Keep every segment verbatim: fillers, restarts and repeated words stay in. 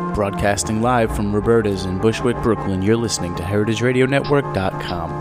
Broadcasting live from Roberta's in Bushwick, Brooklyn, you're listening to heritage radio network dot com.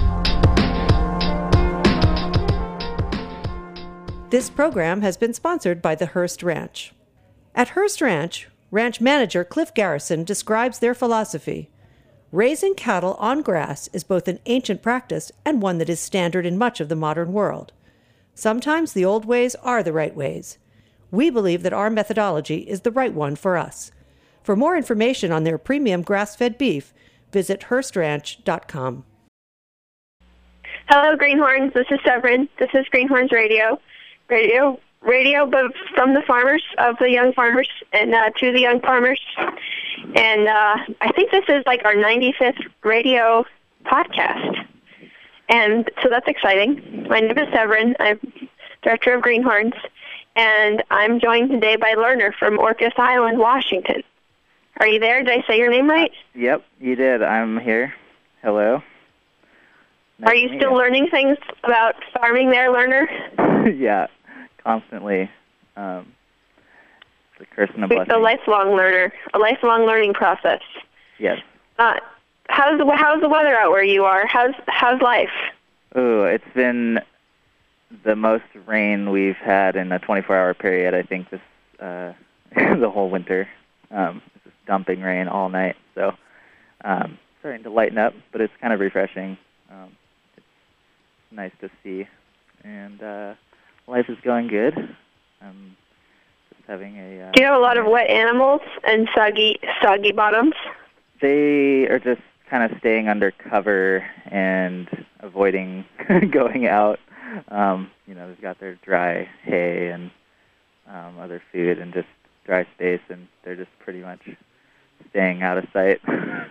This program has been sponsored by the Hearst Ranch. At Hearst Ranch, ranch manager Cliff Garrison describes their philosophy. Raising cattle on grass is both an ancient practice and one that is standard in much of the modern world. Sometimes the old ways are the right ways. We believe that our methodology is the right one for us. For more information on their premium grass-fed beef, visit Hearst Ranch dot com. Hello, Greenhorns. This is Severin. This is Greenhorns Radio. Radio, radio, but from the farmers, of the young farmers, and uh, to the young farmers. And uh, I think this is like our ninety-fifth radio podcast. And so that's exciting. My name is Severin. I'm director of Greenhorns. And I'm joined today by Lerner from Orcas Island, Washington. Are you there? Did I say your name right? Yep, you did. I'm here. Hello. Nice Are you still you. learning things about farming there, Lerner? Yeah, constantly. Um, it's a curse and a blessing. A lifelong learner, a lifelong learning process. Yes. Uh, how's the how's the weather out where you are? How's how's life? Oh, it's been the most rain we've had in a twenty-four hour period. I think this uh, the whole winter. Um, it's just dumping rain all night, so um, starting to lighten up, but it's kind of refreshing. Um, it's nice to see, and uh, life is going good. I'm just having a. Uh, Do you have a lot of wet animals and soggy, soggy bottoms? They are just kind of staying under cover and avoiding going out. Um, you know, they've got their dry hay and um, other food and just dry space, and they're just pretty much staying out of sight.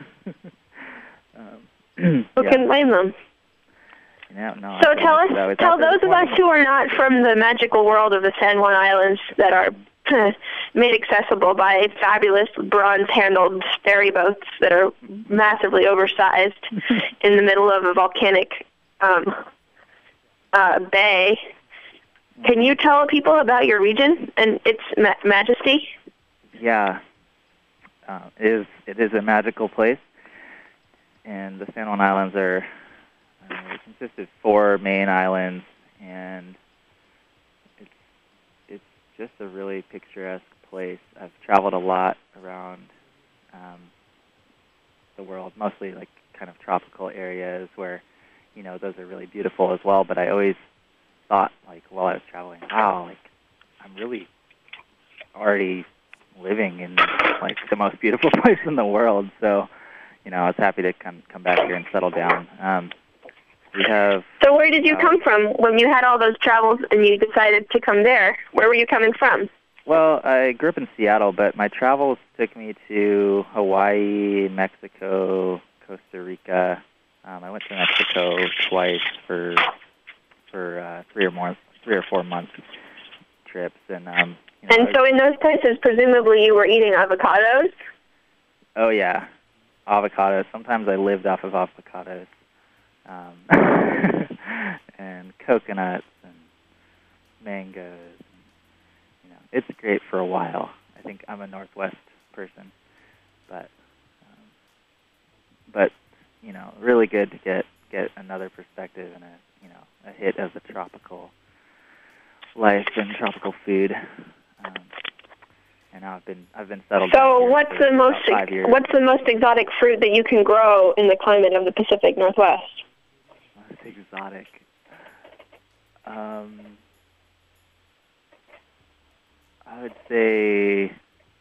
um, Who yeah. can blame them? Yeah, no, so tell us, tell those of us who are not from the magical world of the San Juan Islands that are made accessible by fabulous bronze-handled ferry boats that are massively oversized in the middle of a volcanic um, uh, bay. Can you tell people about your region and its ma- majesty? Yeah, uh, it is. It is a magical place, and the San Juan Islands are uh, it consists of four main islands, and it's it's just a really picturesque place. I've traveled a lot around um, the world, mostly like kind of tropical areas where, you know, those are really beautiful as well. But I always thought, like, while I was traveling, wow, like, I'm really already living in, like, the most beautiful place in the world. So, you know, I was happy to come come back here and settle down. Um, we have. So where did you uh, come from when you had all those travels and you decided to come there? Where were you coming from? Well, I grew up in Seattle, but my travels took me to Hawaii, Mexico, Costa Rica. Um, I went to Mexico twice for for uh, three or more, three or four month trips, and um. You know, and so, in those places, presumably you were eating avocados. Oh yeah, avocados. Sometimes I lived off of avocados, um, and coconuts and mangoes. You know, it's great for a while. I think I'm a Northwest person, but um, but you know, really good to get get another perspective and a you know a hit of the tropical life and tropical food. Um, and now I've been I've been settled. So what's the most what's the most exotic fruit that you can grow in the climate of the Pacific Northwest? Most exotic. Um, I would say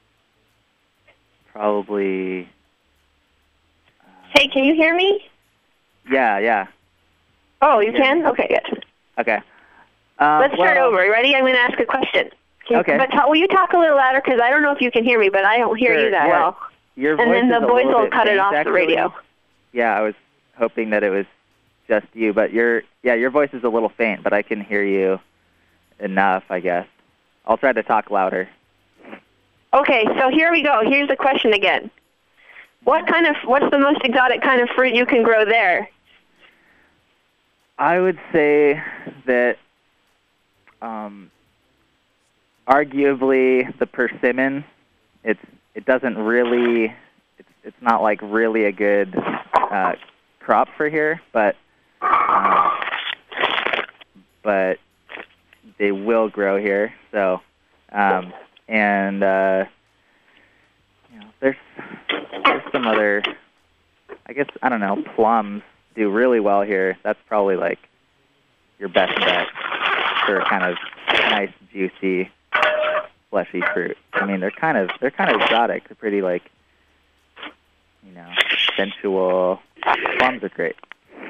probably. Uh, hey, can you hear me? Yeah, yeah. Oh, you can? Okay, good. Okay. Um, Let's start well, over. You ready? I'm going to ask a question. Can, okay. But ta- will you talk a little louder? Because I don't know if you can hear me, but I don't hear sure, you that yeah. well. Your voice and then is the a boys little will bit cut it faint, off actually. the radio. Yeah, I was hoping that it was just you, but your yeah, your voice is a little faint, but I can hear you enough, I guess. I'll try to talk louder. Okay, so here we go. Here's the question again. What kind of what's the most exotic kind of fruit you can grow there? I would say that um, arguably the persimmon. It's it doesn't really, it's it's not like really a good uh, crop for here, but um, but they will grow here. So um, and uh, you know, there's there's some other, I guess, I don't know, plums do really well here. That's probably like your best bet for kind of nice, juicy, fleshy fruit. I mean, they're kind of they're kind of exotic. They're pretty like, you know, sensual. Plums are great.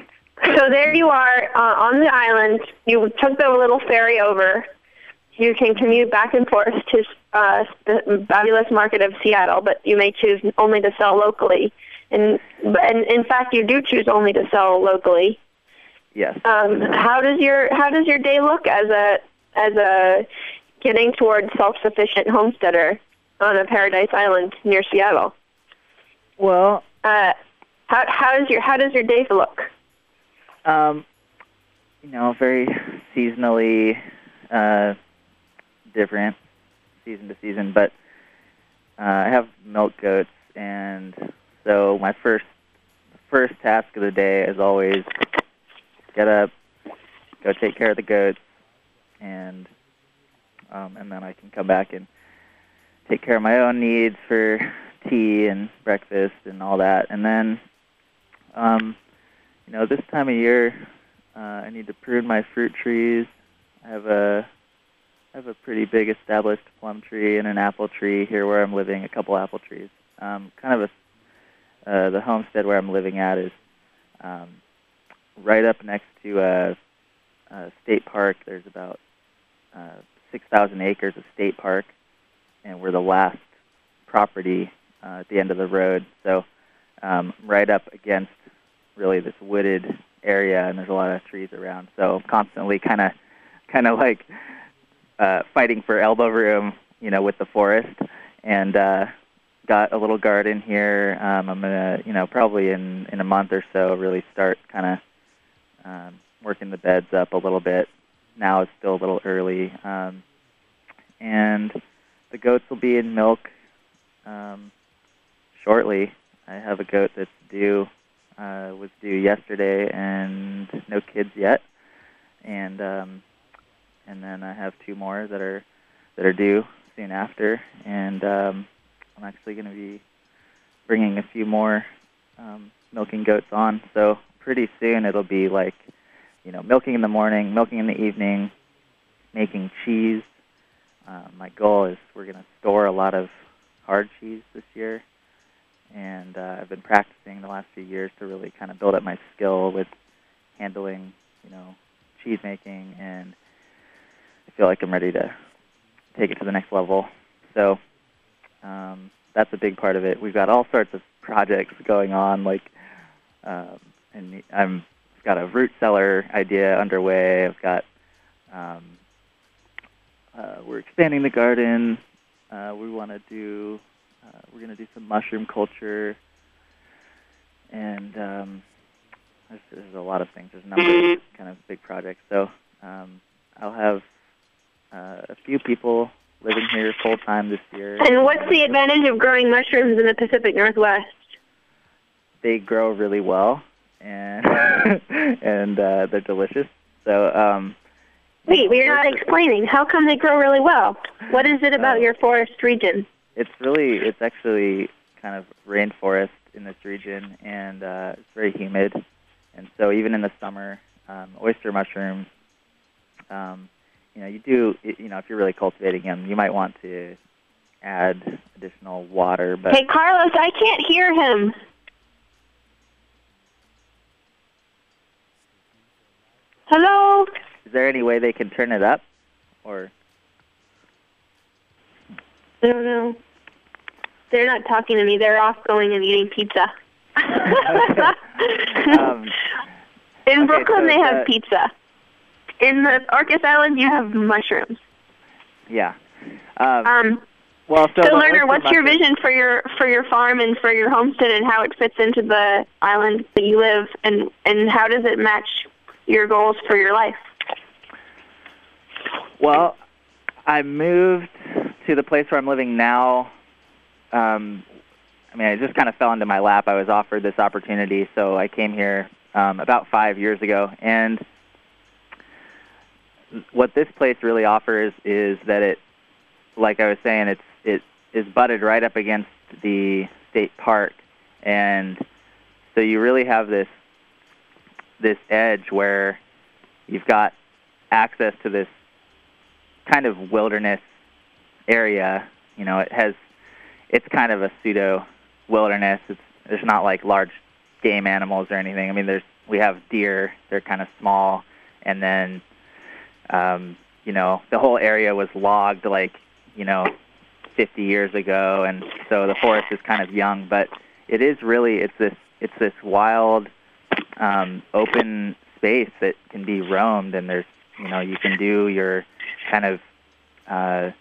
So there you are uh, on the island. You took the little ferry over. You can commute back and forth to uh, the fabulous market of Seattle, but you may choose only to sell locally. And, and in fact, you do choose only to sell locally. Yes. Um, how does your how does your day look as a as a getting towards self-sufficient homesteader on a paradise island near Seattle? Well, uh, how how does your how does your day look? Um, you know, very seasonally uh, different, season to season. But uh, I have milk goats, and so my first first task of the day is always get up, go take care of the goats, and um, and then I can come back and take care of my own needs for tea and breakfast and all that. And then, um, you know, this time of year, uh, I need to prune my fruit trees. I have a I have a pretty big established plum tree and an apple tree here where I'm living, a couple apple trees. Um, kind of a uh, the homestead where I'm living at is um, right up next to a, a state park. There's about uh, six thousand acres of state park, and we're the last property uh, at the end of the road. So um, right up against really this wooded area, and there's a lot of trees around. So I'm constantly kind of kind of like uh, fighting for elbow room, you know, with the forest. And uh, got a little garden here. Um, I'm gonna, you know, probably in, in a month or so, really start kind of um, working the beds up a little bit. Now it's still a little early, um, and the goats will be in milk um, shortly. I have a goat that's due, uh, was due yesterday, and no kids yet. And um, and then I have two more that are that are due soon after, and um, I'm actually going to be bringing a few more um, milking goats on. So pretty soon it'll be like, you know, milking in the morning, milking in the evening, making cheese. Uh, my goal is we're going to store a lot of hard cheese this year, and uh, I've been practicing the last few years to really kind of build up my skill with handling, you know, cheese making, and I feel like I'm ready to take it to the next level. So um, that's a big part of it. We've got all sorts of projects going on, like, um, and I'm I've got a root cellar idea underway. I've got um, uh, we're expanding the garden. Uh, we want to do uh, we're going to do some mushroom culture, and um, there's, there's a lot of things. There's a number of kind of big projects. So um, I'll have uh, a few people living here full time this year. And what's the advantage of growing mushrooms in the Pacific Northwest? They grow really well, and and uh, they're delicious. So um, wait, you're not explaining. How come they grow really well? What is it about uh, your forest region? It's really, it's actually kind of rainforest in this region, and uh, it's very humid. And so even in the summer, um, oyster mushrooms, um, you know, you do, you know, if you're really cultivating them, you might want to add additional water. But hey, Carlos, I can't hear him. Hello? Is there any way they can turn it up? Or I don't know. They're not talking to me. They're off going and eating pizza. um, in okay, Brooklyn, so they have the, pizza. In the Orcas Island, you have mushrooms. Yeah. Um, um, well, so, so Lerner, what's mushroom. your vision for your for your farm and for your homestead, and how it fits into the island that you live, and and how does it match your goals for your life? Well, I moved to the place where I'm living now um, I mean, it just kind of fell into my lap. I was offered this opportunity, so I came here um, about five years ago. And what this place really offers is that it, like I was saying, it's it is butted right up against the state park, and so you really have this this edge where you've got access to this kind of wilderness area. You know, it has it's kind of a pseudo wilderness. It's there's not like large game animals or anything. I mean, there's we have deer. They're kind of small, and then um, you know the whole area was logged like you know fifty years ago, and so the forest is kind of young. But it is really it's this it's this wild um, open space that can be roamed, and there's you know you can do your kind of uh,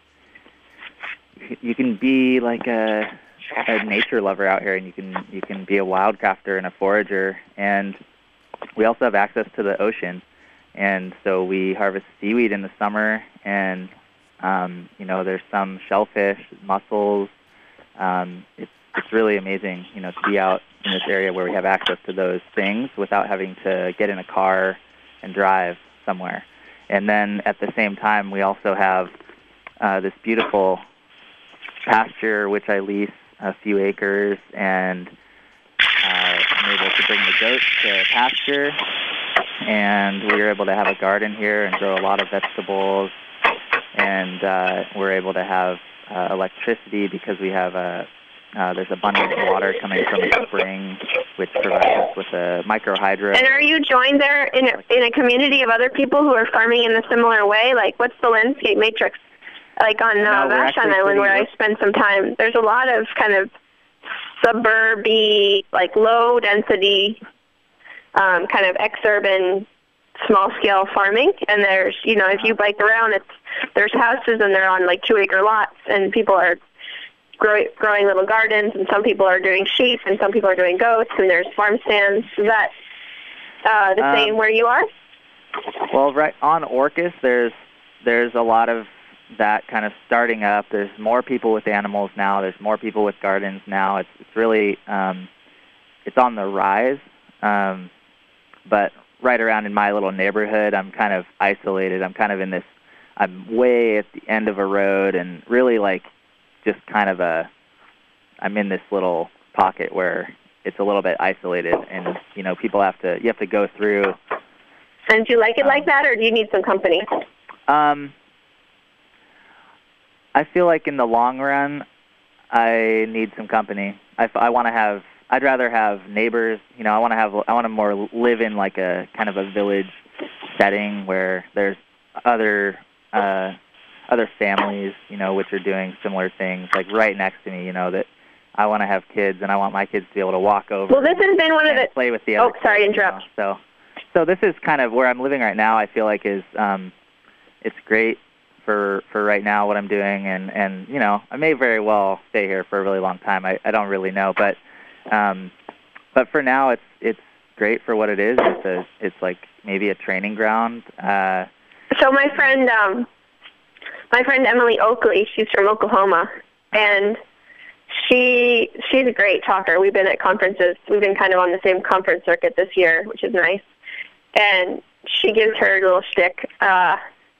you can be like a, a nature lover out here, and you can you can be a wildcrafter and a forager. And we also have access to the ocean, and so we harvest seaweed in the summer, and um, you know there's some shellfish, mussels. Um, it's it's really amazing, you know, to be out in this area where we have access to those things without having to get in a car and drive somewhere. And then at the same time, we also have uh, this beautiful pasture, which I lease a few acres, and uh, I'm able to bring the goats to pasture, and we were able to have a garden here and grow a lot of vegetables, and uh, we're able to have uh, electricity because we have a uh, there's abundant water coming from a spring, which provides us with a microhydro. And are you joined there in a, in a community of other people who are farming in a similar way? Like, what's the landscape matrix? Like on uh, no, Vashon Island, where I spent some time, there's a lot of kind of suburby, like low-density, um, kind of ex-urban, small-scale farming. And there's, you know, if you bike around, it's there's houses and they're on like two-acre lots, and people are grow, growing little gardens, and some people are doing sheep, and some people are doing goats, and there's farm stands. Is that uh, the um, same where you are? Well, right on Orcas, there's there's a lot of that kind of starting up. There's more people with animals now. There's more people with gardens now. It's it's really um, it's on the rise. Um, but right around in my little neighborhood, I'm kind of isolated. I'm kind of in this. I'm way at the end of a road, and really like just kind of a. I'm in this little pocket where it's a little bit isolated, and you know people have to. You have to go through. And do you like it um, like that, or do you need some company? Um. I feel like in the long run, I need some company. I, I want to have. I'd rather have neighbors. You know, I want to have. I want to more live in like a kind of a village setting where there's other uh, other families. You know, which are doing similar things, like right next to me. You know, that I want to have kids, and I want my kids to be able to walk over. Well, this has been one of the play with the other. Oh, sorry, kids, interrupt. You know? So, so this is kind of where I'm living right now. I feel like is um, it's great. For, for right now, what I'm doing, and, and you know, I may very well stay here for a really long time. I, I don't really know, but um, but for now, it's it's great for what it is. It's a it's like maybe a training ground. Uh, so my friend, um, my friend Emily Oakley, she's from Oklahoma, and she she's a great talker. We've been at conferences. We've been kind of on the same conference circuit this year, which is nice. And she gives her little shtick. Uh,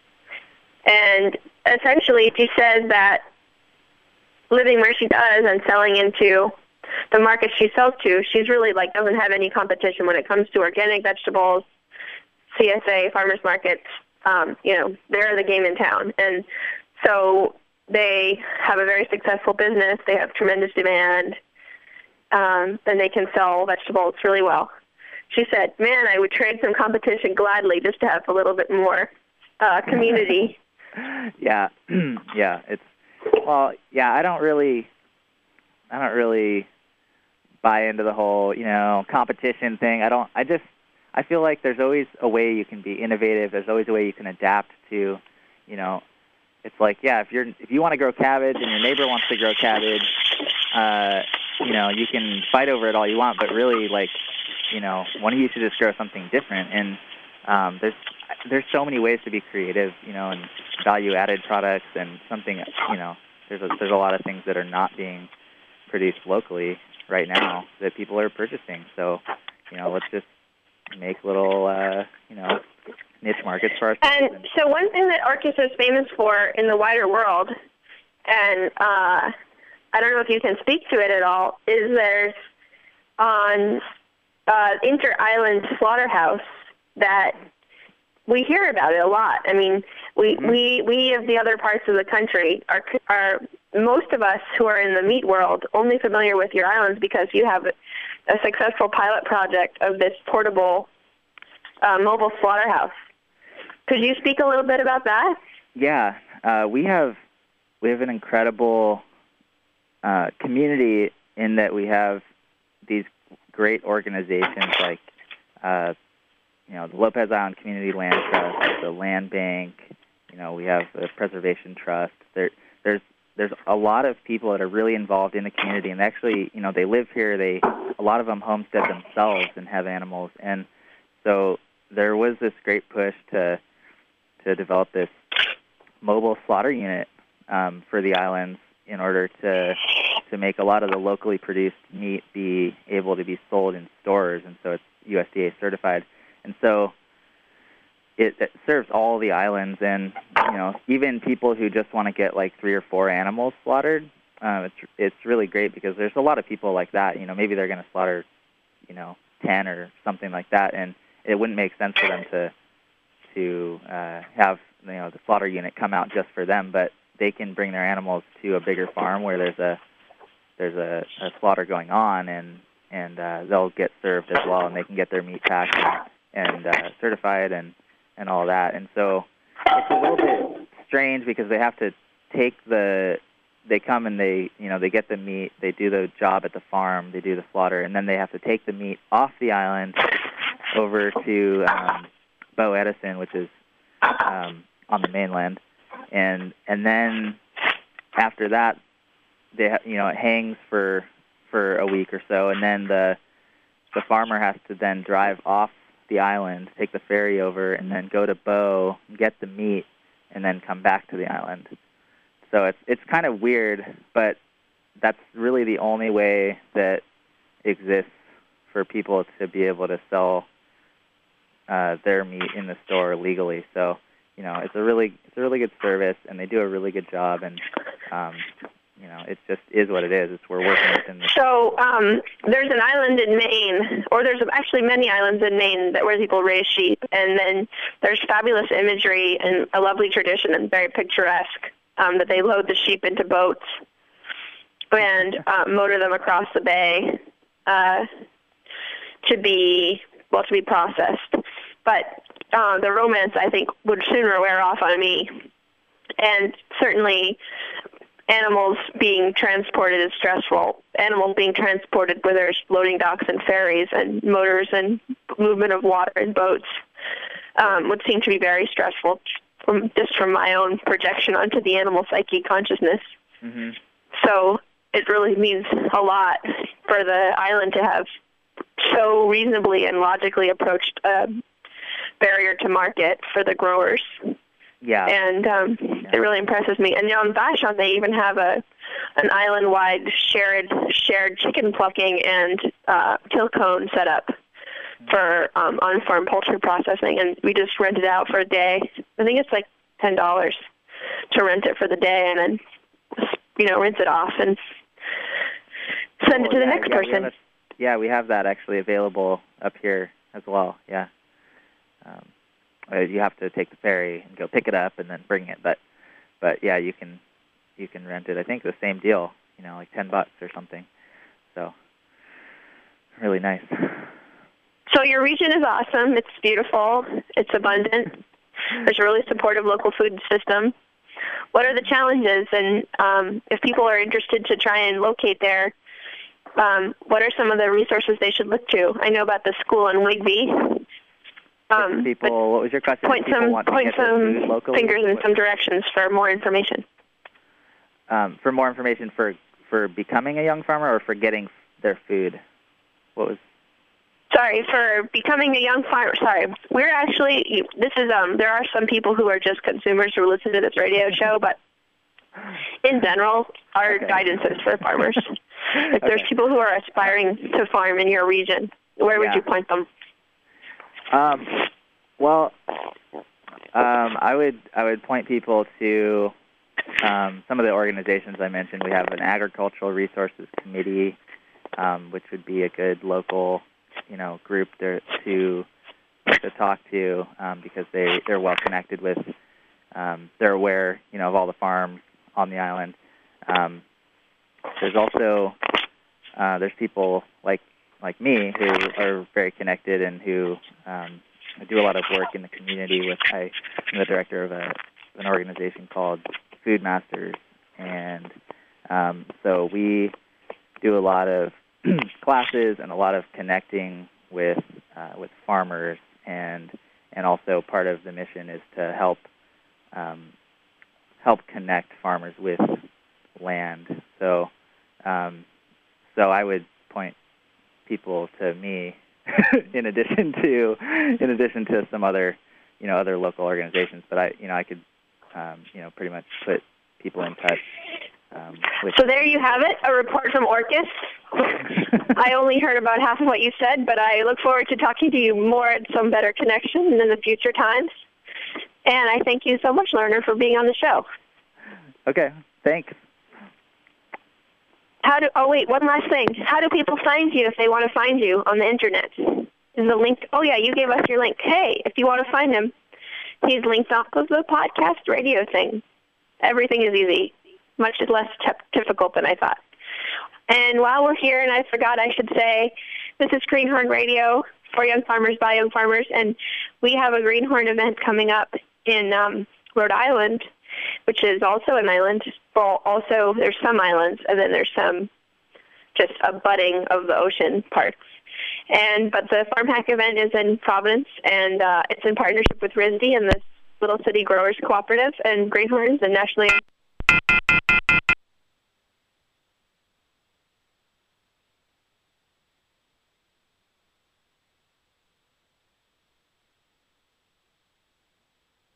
And essentially, she says that living where she does and selling into the market she sells to, she's really like doesn't have any competition when it comes to organic vegetables, C S A, farmers markets. Um, you know, they're the game in town, and so they have a very successful business. They have tremendous demand, um, and they can sell vegetables really well. She said, "Man, I would trade some competition gladly just to have a little bit more uh, community." Yeah, yeah. It's well, yeah. I don't really, I don't really buy into the whole, you know, competition thing. I don't. I just, I feel like there's always a way you can be innovative. There's always a way you can adapt to, you know. It's like, yeah, if you're, if you want to grow cabbage and your neighbor wants to grow cabbage, uh, you know, you can fight over it all you want. But really, like, you know, one of you should just grow something different. And um, there's, there's so many ways to be creative, you know, and value-added products and something, you know, there's a, there's a lot of things that are not being produced locally right now that people are purchasing. So, you know, let's just make little, uh, you know, niche markets for ourselves. And so one thing that Orcas is famous for in the wider world, and uh, I don't know if you can speak to it at all, is there's on uh, Inter-Island Slaughterhouse that we hear about it a lot. I mean, we, mm-hmm. we, we of the other parts of the country are, are, most of us who are in the meat world, only familiar with your islands because you have a successful pilot project of this portable uh, mobile slaughterhouse. Could you speak a little bit about that? Yeah, uh, we have we have an incredible uh, community in that we have these great organizations like uh, you know the Lopez Island Community Land Trust, the Land Bank. You know we have the Preservation Trust. There, there's there's a lot of people that are really involved in the community, and actually, you know, they live here. They a lot of them homestead themselves and have animals, and so there was this great push to to develop this mobile slaughter unit um, for the islands in order to to make a lot of the locally produced meat be able to be sold in stores, and so it's U S D A certified, and so it, it serves all the islands, and you know even people who just want to get like three or four animals slaughtered. Um, it's it's really great because there's a lot of people like that. You know, maybe they're going to slaughter, you know, ten or something like that, and it wouldn't make sense for them to to uh, have you know the slaughter unit come out just for them, but they can bring their animals to a bigger farm where there's a there's a, a slaughter going on, and and uh, they'll get served as well, and they can get their meat packed and, and uh, certified and and all that. And so it's a little bit strange because they have to take the they come and they you know they get the meat, they do the job at the farm, they do the slaughter, and then they have to take the meat off the island over to um, Bow Edison, which is um, on the mainland, and and then after that, they ha- you know it hangs for for a week or so, and then the the farmer has to then drive off the island, take the ferry over, and then go to Bow, get the meat, and then come back to the island. So it's it's kind of weird, but that's really the only way that exists for people to be able to sell uh, their meat in the store legally. So you know it's a really it's a really good service, and they do a really good job, and um, you know it just is what it is. It's we're working within the So um, there's an island in Maine, or there's actually many islands in Maine that where people raise sheep, and then there's fabulous imagery and a lovely tradition and very picturesque. Um, that they load the sheep into boats and uh, motor them across the bay uh, to be well to be processed. But uh, the romance, I think, would sooner wear off on me. And certainly, animals being transported is stressful. Animals being transported where there's loading docks and ferries and motors and movement of water in boats um, would seem to be very stressful. From, just from my own projection onto the animal psyche consciousness. Mm-hmm. So it really means a lot for the island to have so reasonably and logically approached a barrier to market for the growers. Yeah. And um, yeah. It really impresses me. And you know, on Vashon, they even have a an island-wide shared shared chicken plucking and uh, kill cone set up for um, on-farm poultry processing, and we just rent it out for a day. I think it's like ten dollars to rent it for the day, and then you know rinse it off and send oh, it to the yeah, next yeah, person. We a, yeah, we have that actually available up here as well. Yeah, um, uh, you have to take the ferry and go pick it up and then bring it, but but yeah, you can you can rent it. I think the same deal, you know, like ten bucks or something. So really nice. So your region is awesome. It's beautiful. It's abundant. There's a really supportive local food system. What are the challenges? And um, if people are interested to try and locate there, um, what are some of the resources they should look to? I know about the school in Whigby. Um, people, what was your question? Point people some, want to point get their some food locally? fingers in some directions for more information. Um, for more information for, for becoming a young farmer or for getting their food? What was Sorry, for becoming a young farmer. Sorry, we're actually, this is, um. there are some people who are just consumers who listen to this radio show, but in general, our okay. guidance is for farmers. If there's Okay. people who are aspiring to farm in your region, where would Yeah. you point them? Um, well, um, I would I would point people to um, some of the organizations I mentioned. We have an agricultural resources committee, um, which would be a good local, you know, group to to, to talk to um, because they they're well connected with. Um, they're aware, you know, of all the farms on the island. Um, there's also uh, there's people like like me who are very connected and who um, do a lot of work in the community. With I, I'm the director of a an organization called Food Masters, and um, so we do a lot of classes and a lot of connecting with uh, with farmers, and and also part of the mission is to help um, help connect farmers with land. So um, so I would point people to me in addition to in addition to some other you know other local organizations, but I you know I could um, you know pretty much put people in touch um, with. So there you have it, a report from Orcus. I only heard about half of what you said, but I look forward to talking to you more at some better connection in the future times. And I thank you so much, Lerner, for being on the show. Okay, thanks. How do? Oh wait, one last thing. How do people find you if they want to find you on the internet? Is the link? Oh yeah, you gave us your link. Hey, if you want to find him, he's linked off of the podcast radio thing. Everything is easy, much less t- difficult than I thought. And while we're here, and I forgot I should say, this is Greenhorn Radio for Young Farmers by Young Farmers, and we have a Greenhorn event coming up in um, Rhode Island, which is also an island. Well, also there's some islands, and then there's some just a budding of the ocean parts. And but the Farm Hack event is in Providence, and uh, it's in partnership with R I S D and the Little City Growers Cooperative and Greenhorns and nationally